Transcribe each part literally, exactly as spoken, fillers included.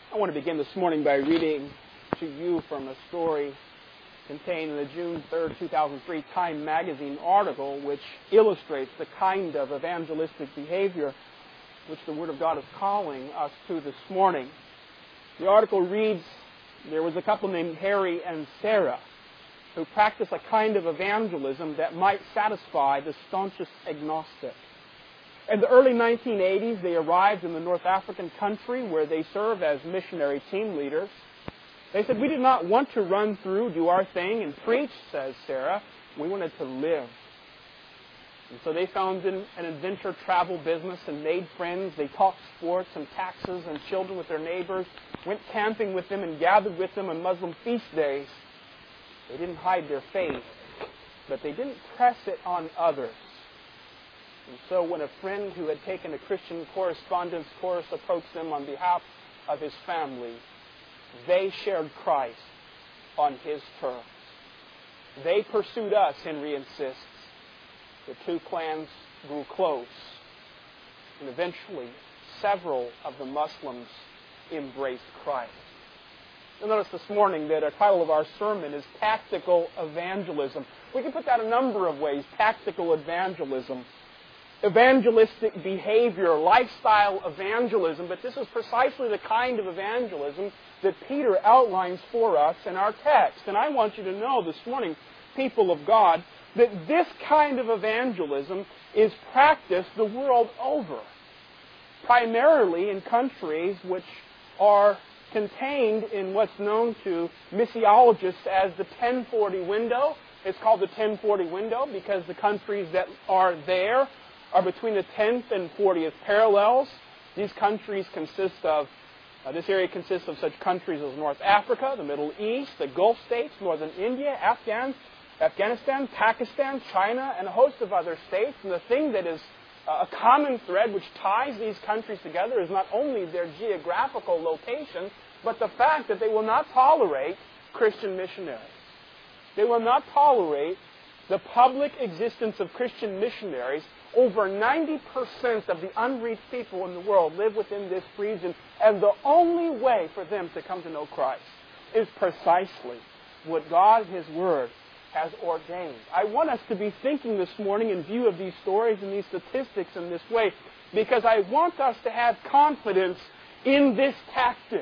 I want to begin this morning by reading to you from a story contained in the June third, two thousand three Time magazine article which illustrates the kind of evangelistic behavior which the Word of God is calling us to this morning. The article reads, there was a couple named Harry and Sarah who practiced a kind of evangelism that might satisfy the staunchest agnostic. In the early nineteen eighties, they arrived in the North African country where they serve as missionary team leaders. They said, we did not want to run through, do our thing, and preach, says Sarah. We wanted to live. And so they found an adventure travel business and made friends. They talked sports and taxes and children with their neighbors, went camping with them and gathered with them on Muslim feast days. They didn't hide their faith, but they didn't press it on others. And so when a friend who had taken a Christian correspondence course approached them on behalf of his family, they shared Christ on his terms. They pursued us, Henry insists. The two clans grew close. And eventually, several of the Muslims embraced Christ. You'll notice this morning that the title of our sermon is Tactical Evangelism. We can put that a number of ways. Tactical evangelism. Evangelistic behavior, lifestyle evangelism, but this is precisely the kind of evangelism that Peter outlines for us in our text. And I want you to know this morning, people of God, that this kind of evangelism is practiced the world over, primarily in countries which are contained in what's known to missiologists as the ten forty window. It's called the ten forty window because the countries that are there are between the tenth and fortieth parallels. These countries consist of, uh, this area consists of such countries as North Africa, the Middle East, the Gulf states, Northern India, Afghan, Afghanistan, Pakistan, China, and a host of other states. And the thing that is uh, a common thread which ties these countries together is not only their geographical location, but the fact that they will not tolerate Christian missionaries. They will not tolerate the public existence of Christian missionaries. Over ninety percent of the unreached people in the world live within this region, and the only way for them to come to know Christ is precisely what God, His Word, has ordained. I want us to be thinking this morning in view of these stories and these statistics in this way, because I want us to have confidence in this tactic.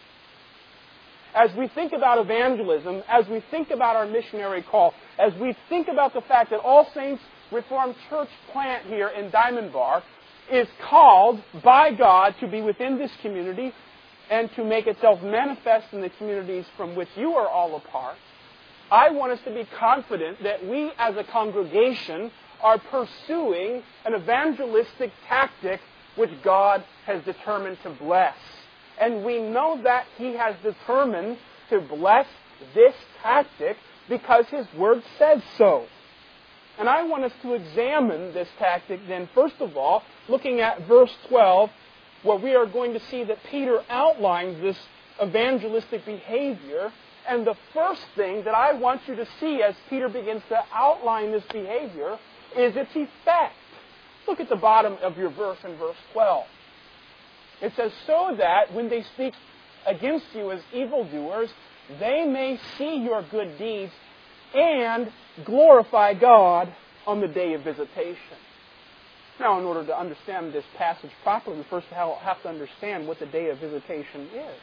As we think about evangelism, as we think about our missionary call, as we think about the fact that All Saints Reformed Church plant here in Diamond Bar is called by God to be within this community and to make itself manifest in the communities from which you are all a part, I want us to be confident that we as a congregation are pursuing an evangelistic tactic which God has determined to bless. And we know that He has determined to bless this tactic because His Word says so. And I want us to examine this tactic then, first of all, looking at verse twelve, where we are going to see that Peter outlines this evangelistic behavior. And the first thing that I want you to see as Peter begins to outline this behavior is its effect. Look at the bottom of your verse in verse twelve. It says, so that when they speak against you as evildoers, they may see your good deeds and glorify God on the day of visitation. Now, in order to understand this passage properly, we first have to understand what the day of visitation is.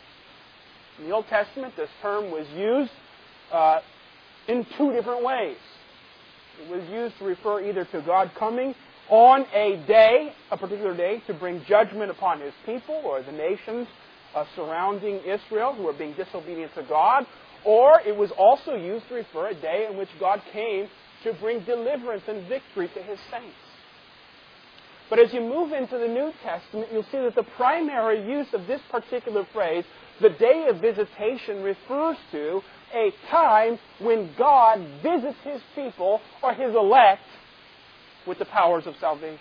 In the Old Testament, this term was used uh, in two different ways. It was used to refer either to God coming on a day, a particular day, to bring judgment upon His people or the nations uh, surrounding Israel who are being disobedient to God, or it was also used to refer a day in which God came to bring deliverance and victory to His saints. But as you move into the New Testament, you'll see that the primary use of this particular phrase, the day of visitation, refers to a time when God visits His people or His elect with the powers of salvation.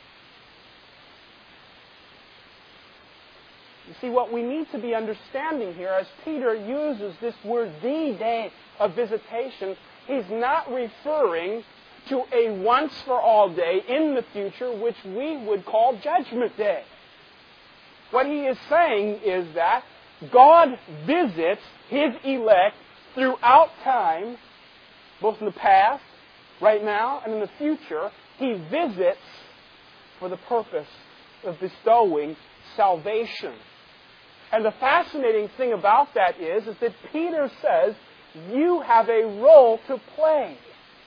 You see, what we need to be understanding here, as Peter uses this word, the day of visitation, he's not referring to a once-for-all day in the future, which we would call Judgment Day. What he is saying is that God visits His elect throughout time, both in the past, right now, and in the future. He visits for the purpose of bestowing salvation. And the fascinating thing about that is, is that Peter says, you have a role to play.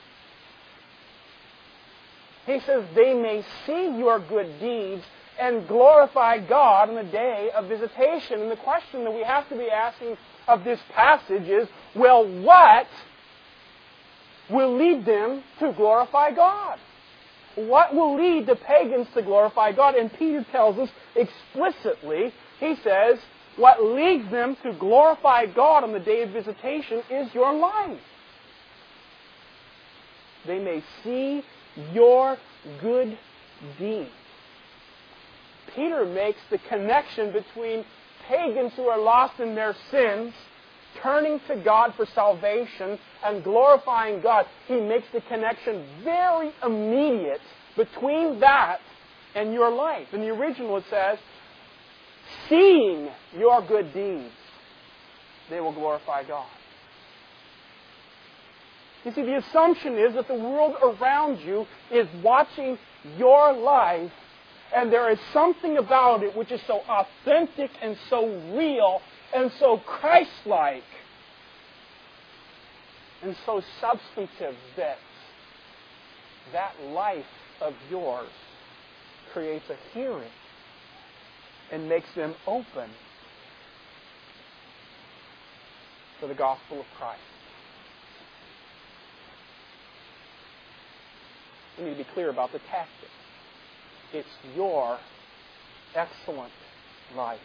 He says, they may see your good deeds and glorify God on the day of visitation. And the question that we have to be asking of this passage is, well, what will lead them to glorify God? What will lead the pagans to glorify God? And Peter tells us explicitly, he says, what leads them to glorify God on the day of visitation is your life. They may see your good deeds. Peter makes the connection between pagans who are lost in their sins, turning to God for salvation, and glorifying God. He makes the connection very immediate between that and your life. In the original it says, seeing your good deeds, they will glorify God. You see, the assumption is that the world around you is watching your life, and there is something about it which is so authentic and so real and so Christ-like and so substantive that that life of yours creates a hearing and makes them open for the gospel of Christ. We need to be clear about the tactic. It's your excellent life.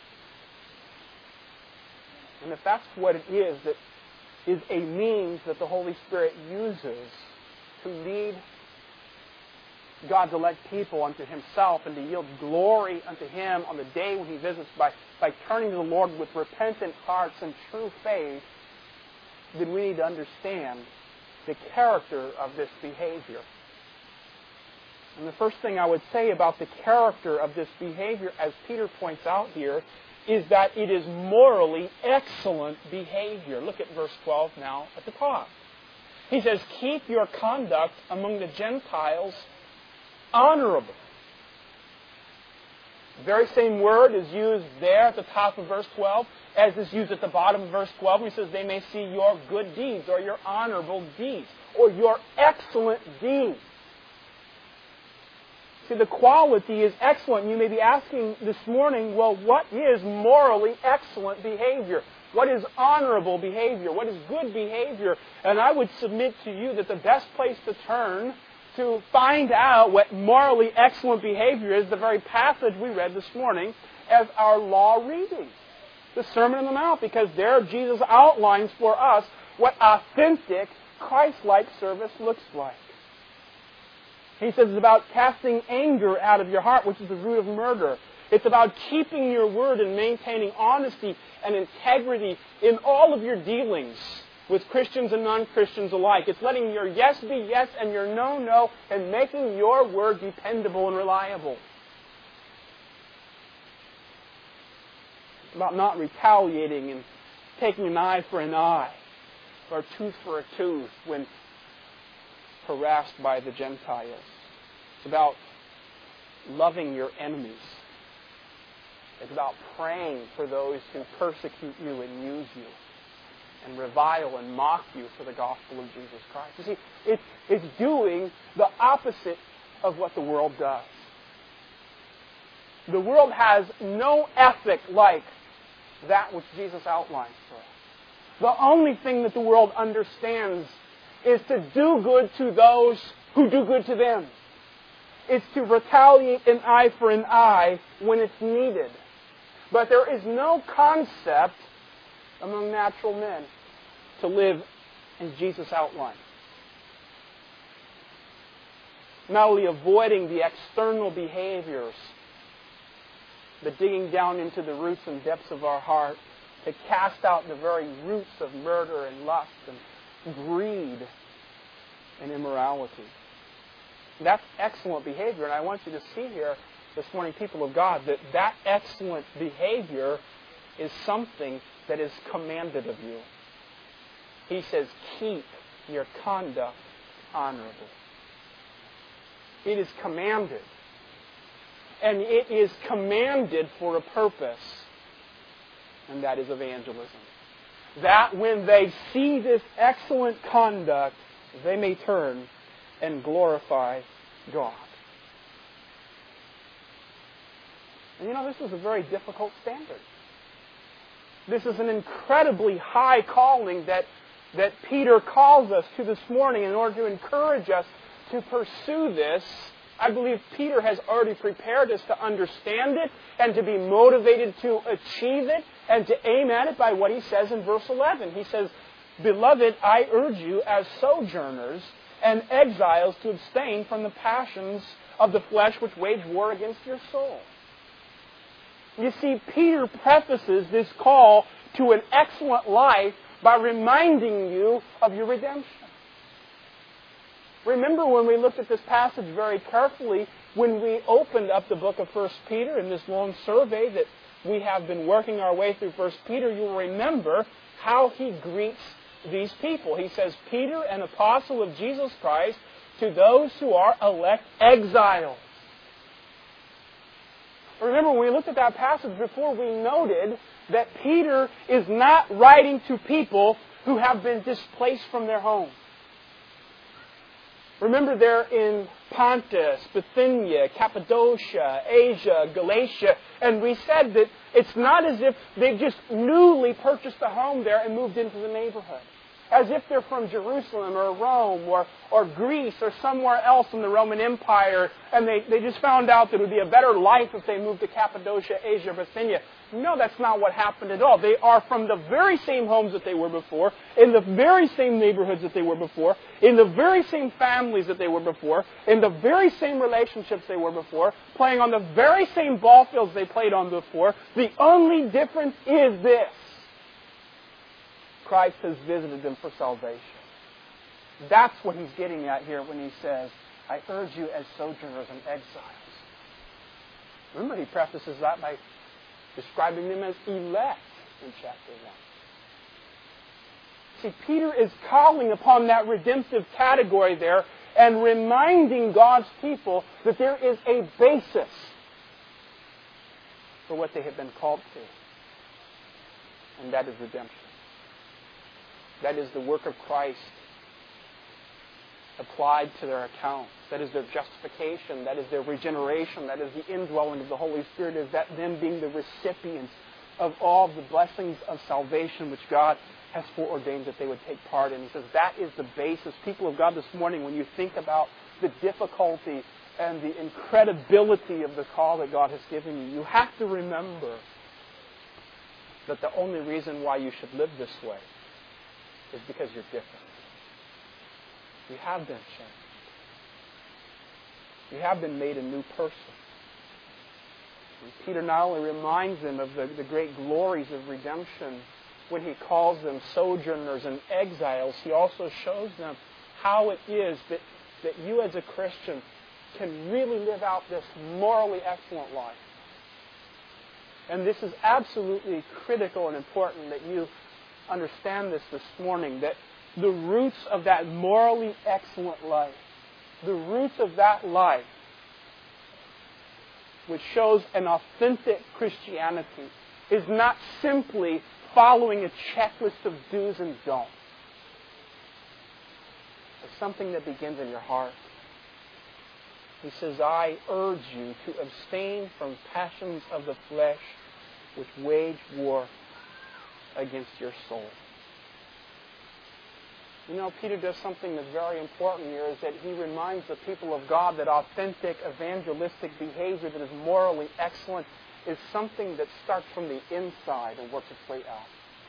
And if that's what it is, that is a means that the Holy Spirit uses to lead God's elect people unto Himself and to yield glory unto Him on the day when He visits by, by turning to the Lord with repentant hearts and true faith, then we need to understand the character of this behavior. And the first thing I would say about the character of this behavior, as Peter points out here, is that it is morally excellent behavior. Look at verse twelve now at the top. He says, keep your conduct among the Gentiles honorable. The very same word is used there at the top of verse twelve as is used at the bottom of verse twelve. He says, they may see your good deeds or your honorable deeds or your excellent deeds. See, the quality is excellent. You may be asking this morning, well, what is morally excellent behavior? What is honorable behavior? What is good behavior? And I would submit to you that the best place to turn to find out what morally excellent behavior is the very passage we read this morning as our law reading, the Sermon on the Mount, because there Jesus outlines for us what authentic Christ-like service looks like. He says it's about casting anger out of your heart, which is the root of murder. It's about keeping your word and maintaining honesty and integrity in all of your dealings with Christians and non-Christians alike. It's letting your yes be yes and your no, no, and making your word dependable and reliable. It's about not retaliating and taking an eye for an eye or a tooth for a tooth when harassed by the Gentiles. It's about loving your enemies. It's about praying for those who persecute you and use you and revile and mock you for the gospel of Jesus Christ. You see, it's, it's doing the opposite of what the world does. The world has no ethic like that which Jesus outlines for us. The only thing that the world understands is to do good to those who do good to them. It's to retaliate an eye for an eye when it's needed. But there is no concept among natural men to live as Jesus outlined. Not only avoiding the external behaviors, but digging down into the roots and depths of our heart to cast out the very roots of murder and lust and greed and immorality. That's excellent behavior, and I want you to see here this morning, people of God, that that excellent behavior is something that is commanded of you. He says, keep your conduct honorable. It is commanded. And it is commanded for a purpose. And that is evangelism. That when they see this excellent conduct, they may turn and glorify God. And you know, this is a very difficult standard. This is an incredibly high calling that, that Peter calls us to this morning in order to encourage us to pursue this. I believe Peter has already prepared us to understand it and to be motivated to achieve it and to aim at it by what he says in verse eleven. He says, Beloved, I urge you as sojourners and exiles to abstain from the passions of the flesh which wage war against your soul. You see, Peter prefaces this call to an excellent life by reminding you of your redemption. Remember when we looked at this passage very carefully, when we opened up the book of First Peter in this long survey that we have been working our way through First Peter, you'll remember how he greets these people. He says, Peter, an apostle of Jesus Christ, to those who are elect exiles. Remember, when we looked at that passage before, we noted that Peter is not writing to people who have been displaced from their homes. Remember, they're in Pontus, Bithynia, Cappadocia, Asia, Galatia, and we said that it's not as if they've just newly purchased a home there and moved into the neighborhood. As if they're from Jerusalem or Rome or, or Greece or somewhere else in the Roman Empire, and they, they just found out that it would be a better life if they moved to Cappadocia, Asia, Bithynia. No, that's not what happened at all. They are from the very same homes that they were before, in the very same neighborhoods that they were before, in the very same families that they were before, in the very same relationships they were before, playing on the very same ball fields they played on before. The only difference is this. Christ has visited them for salvation. That's what he's getting at here when he says, I urge you as sojourners and exiles. Remember, he prefaces that by describing them as elect in chapter one. See, Peter is calling upon that redemptive category there and reminding God's people that there is a basis for what they have been called to. And that is redemption. That is the work of Christ applied to their account. That is their justification. That is their regeneration. That is the indwelling of the Holy Spirit. Is that them being the recipients of all the blessings of salvation which God has foreordained that they would take part in. He says that is the basis. People of God, this morning, when you think about the difficulty and the incredibility of the call that God has given you, you have to remember that the only reason why you should live this way is because you're different. You have been changed. You have been made a new person. And Peter not only reminds them of the, the great glories of redemption when he calls them sojourners and exiles, he also shows them how it is that, that you as a Christian can really live out this morally excellent life. And this is absolutely critical and important that you understand this this morning, that the roots of that morally excellent life, the roots of that life, which shows an authentic Christianity, is not simply following a checklist of do's and don'ts. It's something that begins in your heart. He says, I urge you to abstain from passions of the flesh which wage war against your soul. You know, Peter does something that's very important here, is that he reminds the people of God that authentic evangelistic behavior that is morally excellent is something that starts from the inside and works its way out.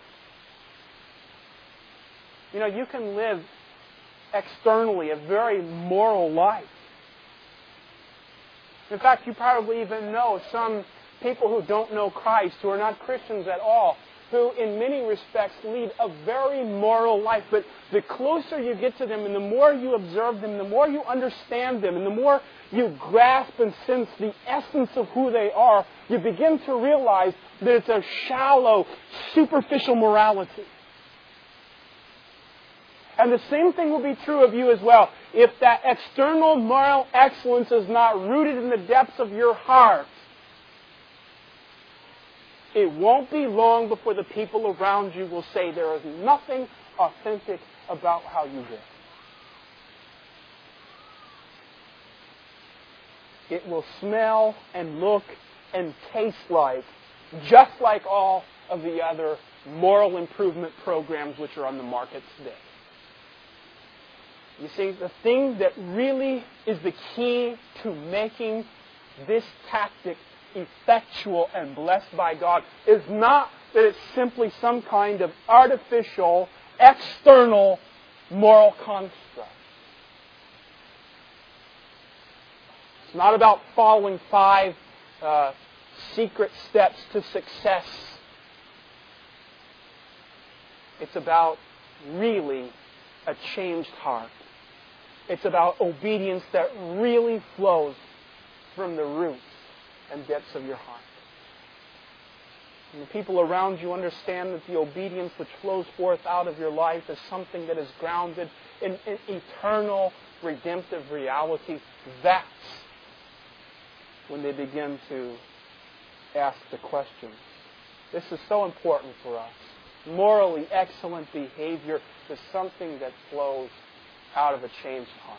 You know, you can live externally a very moral life. In fact, you probably even know some people who don't know Christ, who are not Christians at all, who in many respects lead a very moral life. But the closer you get to them and the more you observe them, the more you understand them, and the more you grasp and sense the essence of who they are, you begin to realize that it's a shallow, superficial morality. And the same thing will be true of you as well. If that external moral excellence is not rooted in the depths of your heart, it won't be long before the people around you will say there is nothing authentic about how you live. It will smell and look and taste like, just like all of the other moral improvement programs which are on the market today. You see, the thing that really is the key to making this tactic effectual and blessed by God is not that it's simply some kind of artificial, external moral construct. It's not about following five uh, secret steps to success. It's about really a changed heart. It's about obedience that really flows from the roots and depths of your heart. And the people around you understand that the obedience which flows forth out of your life is something that is grounded in, in eternal, redemptive reality. That's when they begin to ask the question. This is so important for us. Morally excellent behavior is something that flows out of a changed heart.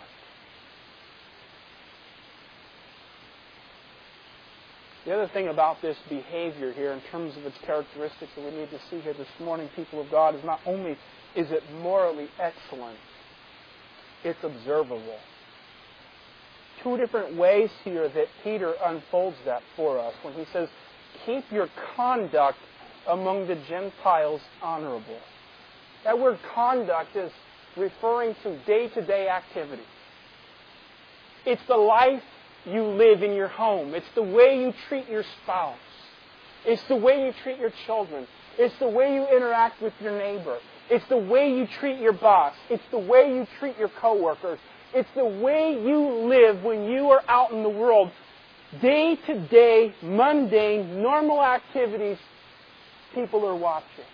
The other thing about this behavior here, in terms of its characteristics that we need to see here this morning, people of God, is not only is it morally excellent, it's observable. Two different ways here that Peter unfolds that for us when he says, keep your conduct among the Gentiles honorable. That word conduct is referring to day-to-day activity. It's the life you live in your home. It's the way you treat your spouse. It's the way you treat your children. It's the way you interact with your neighbor. It's the way you treat your boss. It's the way you treat your coworkers. It's the way you live when you are out in the world. Day-to-day, mundane, normal activities, people are watching.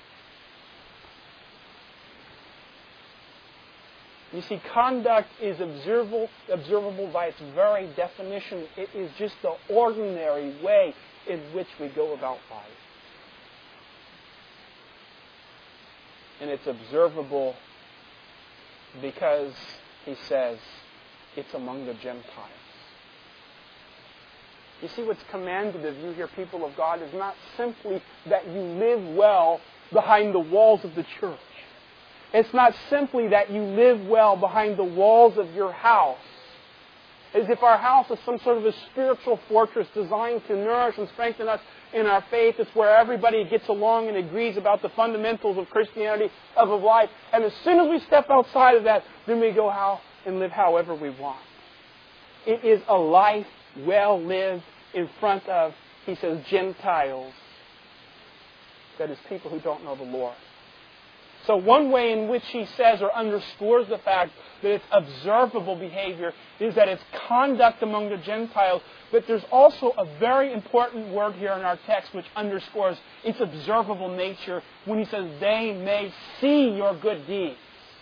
You see, conduct is observable, observable by its very definition. It is just the ordinary way in which we go about life. And it's observable because, he says, it's among the Gentiles. You see, what's commanded of you here, people of God, is not simply that you live well behind the walls of the church. It's not simply that you live well behind the walls of your house, as if our house is some sort of a spiritual fortress designed to nourish and strengthen us in our faith. It's where everybody gets along and agrees about the fundamentals of Christianity, of life. And as soon as we step outside of that, then we go how and live however we want. It is a life well lived in front of, he says, Gentiles. That is, people who don't know the Lord. So one way in which he says or underscores the fact that it's observable behavior is that it's conduct among the Gentiles. But there's also a very important word here in our text which underscores its observable nature when he says, they may see your good deeds.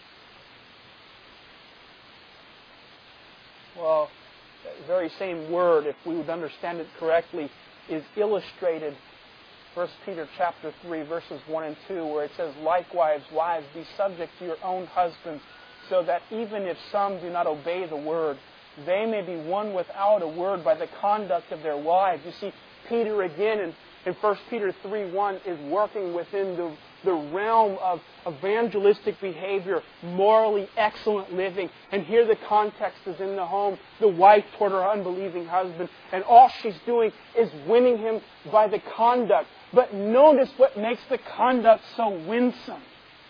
Well, that very same word, if we would understand it correctly, is illustrated First Peter chapter three, verses one and two, where it says, likewise, wives, be subject to your own husbands, so that even if some do not obey the word, they may be won without a word by the conduct of their wives. You see, Peter again in, in First Peter three one is working within the, the realm of evangelistic behavior, morally excellent living. And here the context is in the home, the wife toward her unbelieving husband. And all she's doing is winning him by the conduct. But notice what makes the conduct so winsome.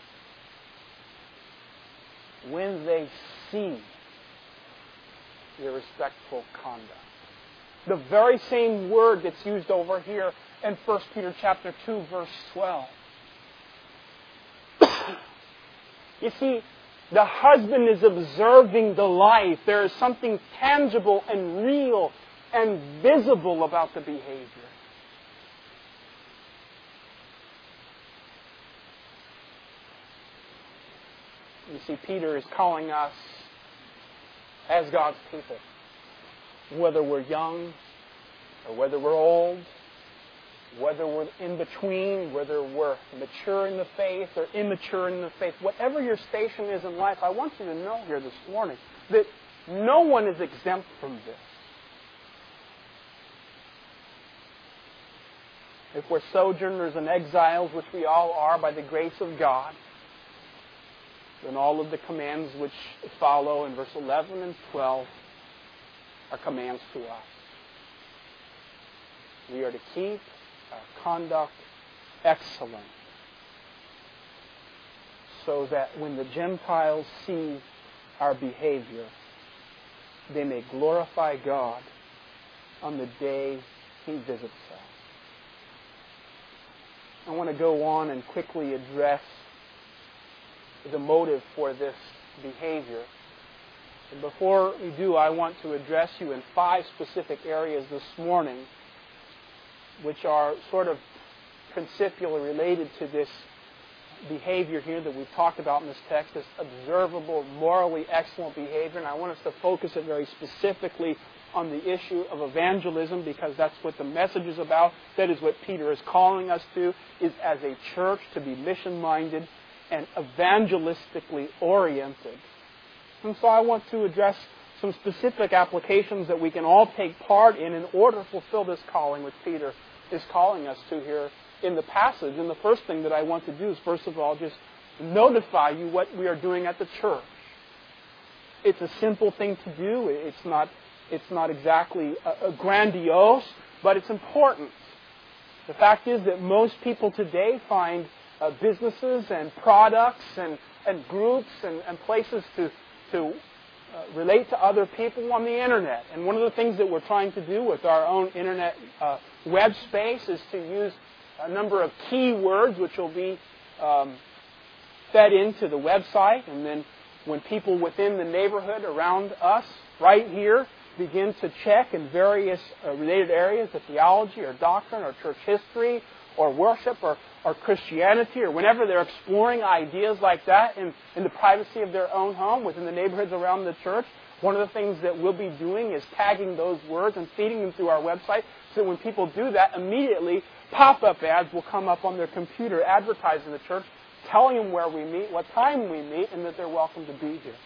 When they see your respectful conduct. The very same word that's used over here in First Peter chapter two, verse twelve. You see, the husband is observing the life. There is something tangible and real and visible about the behavior. You see, Peter is calling us as God's people, whether we're young or whether we're old, whether we're in between, whether we're mature in the faith or immature in the faith, whatever your station is in life, I want you to know here this morning that no one is exempt from this. If we're sojourners and exiles, which we all are by the grace of God, then all of the commands which follow in verse eleven and twelve are commands to us. We are to keep our conduct excellent, so that when the Gentiles see our behavior, they may glorify God on the day He visits us. I want to go on and quickly address the motive for this behavior. And before we do, I want to address you in five specific areas this morning, which are sort of principally related to this behavior here that we've talked about in this text, this observable, morally excellent behavior. And I want us to focus it very specifically on the issue of evangelism, because that's what the message is about. That is what Peter is calling us to, is as a church to be mission-minded and evangelistically oriented. And so I want to address some specific applications that we can all take part in in order to fulfill this calling which Peter is calling us to here in the passage. And the first thing that I want to do is, first of all, just notify you what we are doing at the church. It's a simple thing to do. It's not, it's not exactly a, a grandiose, but it's important. The fact is that most people today find Uh, businesses and products and, and groups and, and places to, to uh, relate to other people on the Internet. And one of the things that we're trying to do with our own Internet uh, web space is to use a number of keywords which will be um, fed into the website. And then when people within the neighborhood around us, right here, begin to check in various uh, related areas of theology or doctrine or church history or worship or, or Christianity, or whenever they're exploring ideas like that in, in the privacy of their own home, within the neighborhoods around the church, one of the things that we'll be doing is tagging those words and feeding them through our website, so that when people do that, immediately pop-up ads will come up on their computer advertising the church, telling them where we meet, what time we meet, and that they're welcome to be here.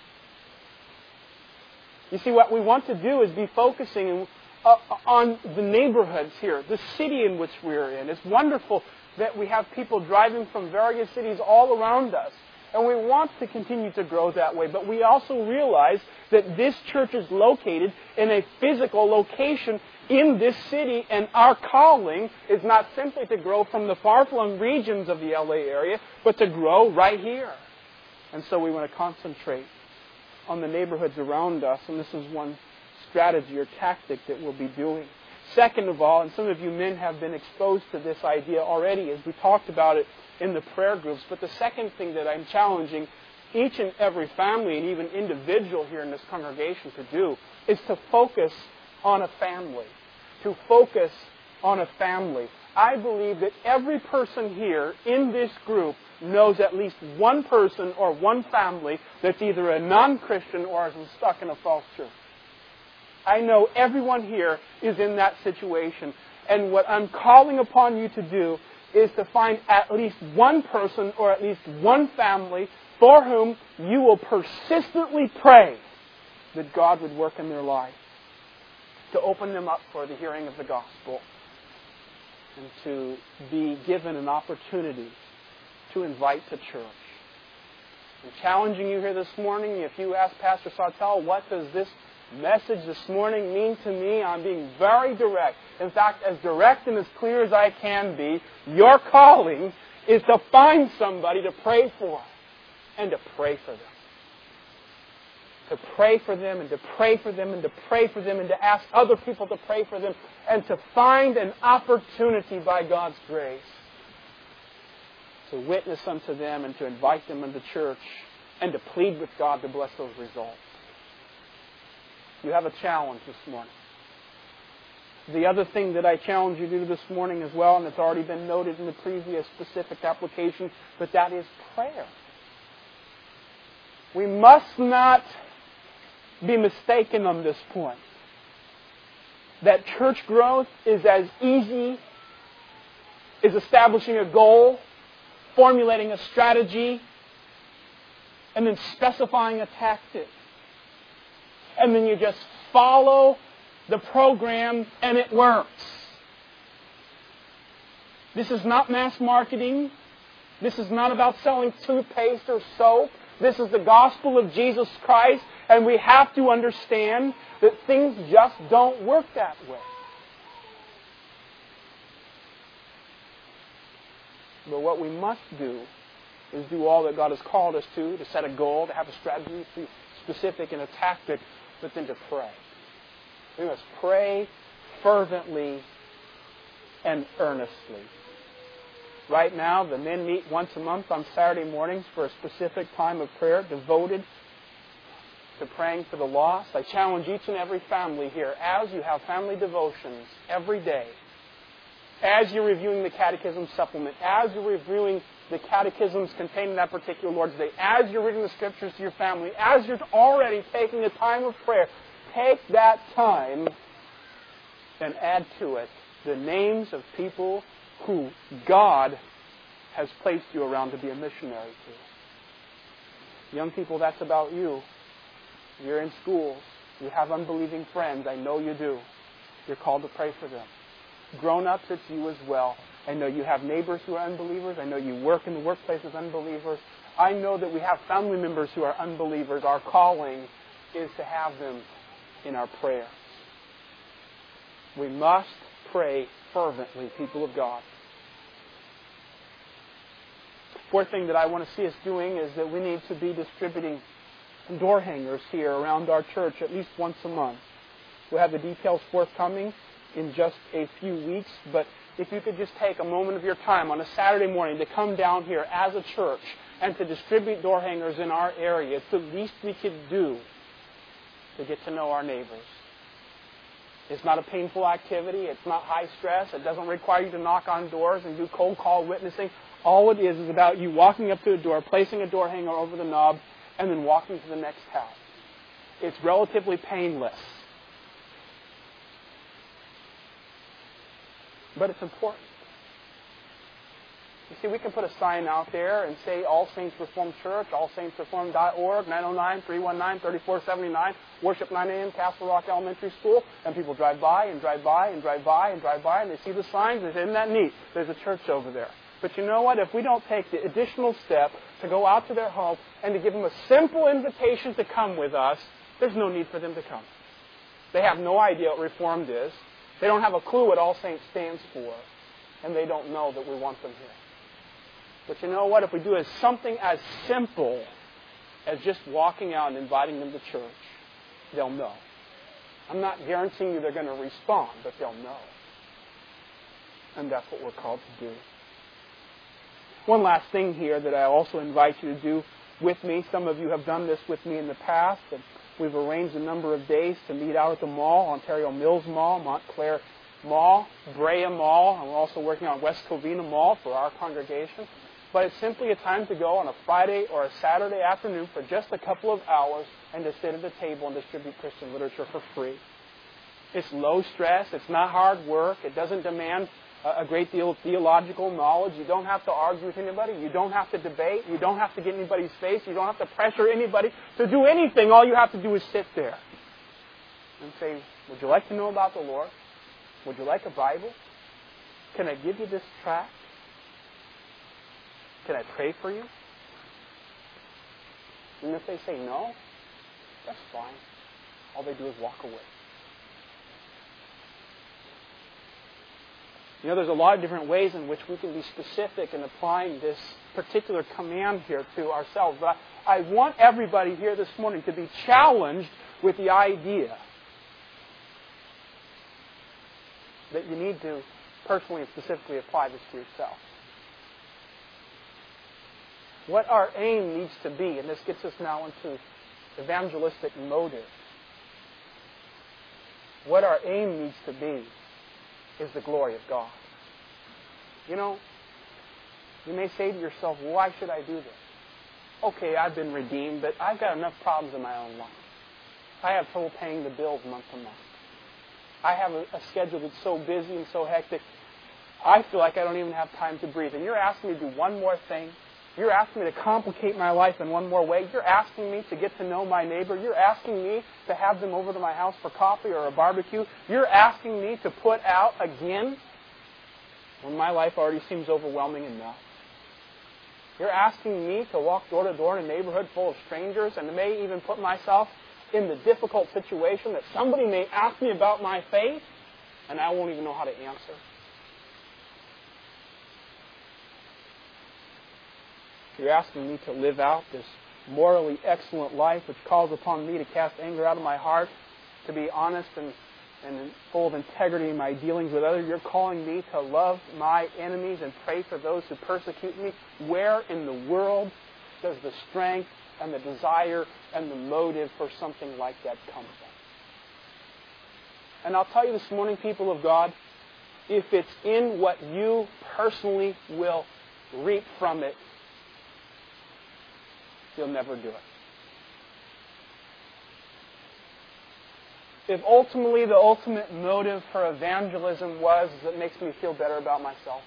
You see, what we want to do is be focusing in Uh, on the neighborhoods here, the city in which we're in. It's wonderful that we have people driving from various cities all around us. And we want to continue to grow that way. But we also realize that this church is located in a physical location in this city. And our calling is not simply to grow from the far-flung regions of the L A area, but to grow right here. And so we want to concentrate on the neighborhoods around us. And this is one strategy or tactic that we'll be doing. Second of all, and some of you men have been exposed to this idea already as we talked about it in the prayer groups, but the second thing that I'm challenging each and every family and even individual here in this congregation to do is to focus on a family. To focus on a family. I believe that every person here in this group knows at least one person or one family that's either a non-Christian or is stuck in a false church. I know everyone here is in that situation. And what I'm calling upon you to do is to find at least one person or at least one family for whom you will persistently pray that God would work in their life, to open them up for the hearing of the gospel, and to be given an opportunity to invite to church. I'm challenging you here this morning. If you ask Pastor Sawtelle, what does this message this morning mean to me? I'm being very direct. In fact, as direct and as clear as I can be. Your calling is to find somebody to pray for and to pray for them. To pray for them and to pray for them and to pray for them and to ask other people to pray for them and to find an opportunity by God's grace to witness unto them and to invite them into church and to plead with God to bless those results. You have a challenge this morning. The other thing that I challenge you to do this morning as well, and it's already been noted in the previous specific application, but that is prayer. We must not be mistaken on this point. That church growth is as easy as establishing a goal, formulating a strategy, and then specifying a tactic. And then you just follow the program and it works. This is not mass marketing. This is not about selling toothpaste or soap. This is the gospel of Jesus Christ, and we have to understand that things just don't work that way. But what we must do is do all that God has called us to, to set a goal, to have a strategy, to be specific in a tactic, but then to pray. We must pray fervently and earnestly. Right now, the men meet once a month on Saturday mornings for a specific time of prayer devoted to praying for the lost. I challenge each and every family here, as you have family devotions every day, as you're reviewing the Catechism supplement, as you're reviewing the catechisms contained in that particular Lord's Day, as you're reading the Scriptures to your family, as you're already taking a time of prayer, take that time and add to it the names of people who God has placed you around to be a missionary to. Young people, that's about you. You're in schools. You have unbelieving friends. I know you do. You're called to pray for them. Grown-ups, it's you as well. I know you have neighbors who are unbelievers. I know you work in the workplace as unbelievers. I know that we have family members who are unbelievers. Our calling is to have them in our prayers. We must pray fervently, people of God. Fourth thing that I want to see us doing is that we need to be distributing door hangers here around our church at least once a month. We'll have the details forthcoming in just a few weeks, but if you could just take a moment of your time on a Saturday morning to come down here as a church and to distribute door hangers in our area, it's the least we could do to get to know our neighbors. It's not a painful activity. It's not high stress. It doesn't require you to knock on doors and do cold call witnessing. All it is is about you walking up to a door, placing a door hanger over the knob, and then walking to the next house. It's relatively painless. But it's important. You see, we can put a sign out there and say All Saints Reformed Church, all saints reformed dot org, nine oh nine, three one nine, three four seven nine, worship nine a.m., Castle Rock Elementary School, and people drive by and drive by and drive by and drive by, and they see the signs, and they say, isn't that neat? There's a church over there. But you know what? If we don't take the additional step to go out to their home and to give them a simple invitation to come with us, there's no need for them to come. They have no idea what Reformed is. They don't have a clue what All Saints stands for, and they don't know that we want them here. But you know what? If we do as something as simple as just walking out and inviting them to church, they'll know. I'm not guaranteeing you they're going to respond, but they'll know. And that's what we're called to do. One last thing here that I also invite you to do with me. Some of you have done this with me in the past. And we've arranged a number of days to meet out at the mall, Ontario Mills Mall, Montclair Mall, Brea Mall, and we're also working on West Covina Mall for our congregation. But it's simply a time to go on a Friday or a Saturday afternoon for just a couple of hours and to sit at the table and distribute Christian literature for free. It's low stress. It's not hard work. It doesn't demand a great deal of theological knowledge. You don't have to argue with anybody. You don't have to debate. You don't have to get in anybody's face. You don't have to pressure anybody to do anything. All you have to do is sit there and say, would you like to know about the Lord? Would you like a Bible? Can I give you this tract? Can I pray for you? And if they say no, that's fine. All they do is walk away. You know, there's a lot of different ways in which we can be specific in applying this particular command here to ourselves. But I, I want everybody here this morning to be challenged with the idea that you need to personally and specifically apply this to yourself. What our aim needs to be, and this gets us now into evangelistic motive. What our aim needs to be is the glory of God. You know, you may say to yourself, why should I do this? Okay, I've been redeemed, but I've got enough problems in my own life. I have trouble paying the bills month to month. I have a, a schedule that's so busy and so hectic, I feel like I don't even have time to breathe. And you're asking me to do one more thing? You're asking me to complicate my life in one more way? You're asking me to get to know my neighbor? You're asking me to have them over to my house for coffee or a barbecue? You're asking me to put out again when my life already seems overwhelming enough? You're asking me to walk door to door in a neighborhood full of strangers and may even put myself in the difficult situation that somebody may ask me about my faith and I won't even know how to answer? You're asking me to live out this morally excellent life which calls upon me to cast anger out of my heart, to be honest and, and full of integrity in my dealings with others. You're calling me to love my enemies and pray for those who persecute me. Where in the world does the strength and the desire and the motive for something like that come from? And I'll tell you this morning, people of God, if it's in what you personally will reap from it, you'll never do it. If ultimately the ultimate motive for evangelism was is it makes me feel better about myself,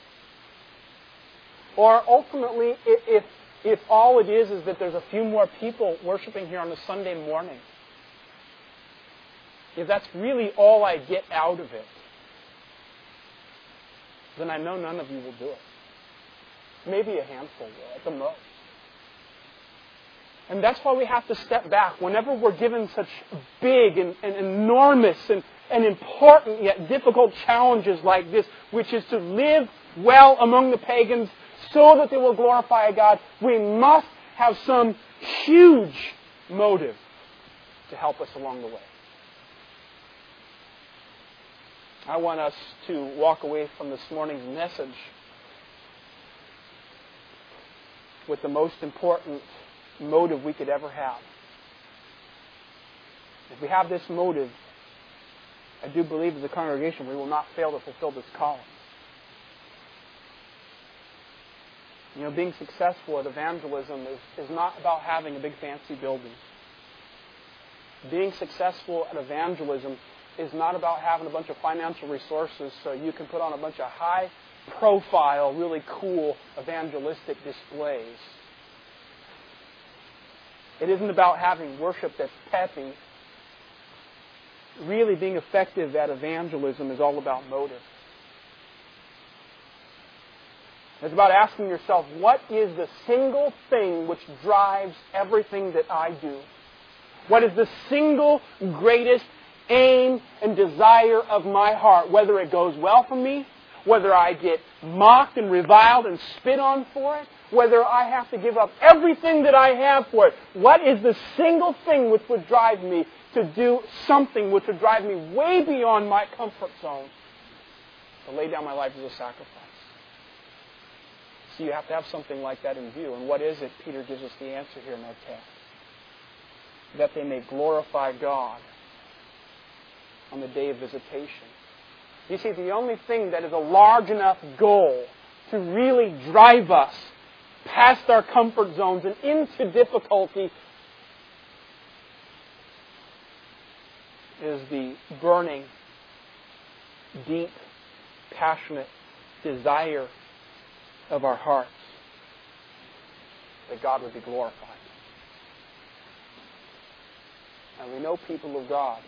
or ultimately if if all it is is that there's a few more people worshiping here on a Sunday morning, if that's really all I get out of it, then I know none of you will do it. Maybe a handful will at the most. And that's why we have to step back whenever we're given such big and, and enormous and, and important yet difficult challenges like this, which is to live well among the pagans so that they will glorify God. We must have some huge motive to help us along the way. I want us to walk away from this morning's message with the most important motive we could ever have. If we have this motive, I do believe as a congregation we will not fail to fulfill this calling. You know, being successful at evangelism is, is not about having a big fancy building. Being successful at evangelism is not about having a bunch of financial resources so you can put on a bunch of high profile, really cool evangelistic displays. It isn't about having worship that's peppy. Really being effective at evangelism is all about motive. It's about asking yourself, what is the single thing which drives everything that I do? What is the single greatest aim and desire of my heart? Whether it goes well for me, whether I get mocked and reviled and spit on for it, whether I have to give up everything that I have for it. What is the single thing which would drive me to do something which would drive me way beyond my comfort zone? To lay down my life as a sacrifice. So you have to have something like that in view. And what is it? Peter gives us the answer here in our text. That they may glorify God on the day of visitation. You see, the only thing that is a large enough goal to really drive us past our comfort zones and into difficulty is the burning, deep, passionate desire of our hearts that God would be glorified. And we know, people of God,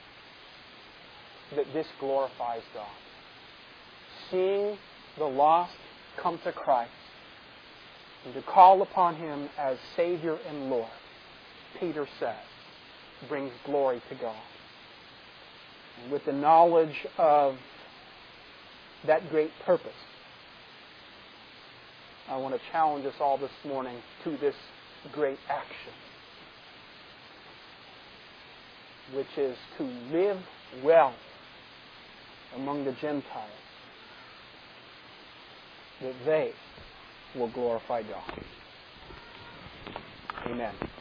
that this glorifies God. Seeing the lost come to Christ and to call upon Him as Savior and Lord, Peter says, brings glory to God. And with the knowledge of that great purpose, I want to challenge us all this morning to this great action, which is to live well among the Gentiles, that they will glorify God. Amen.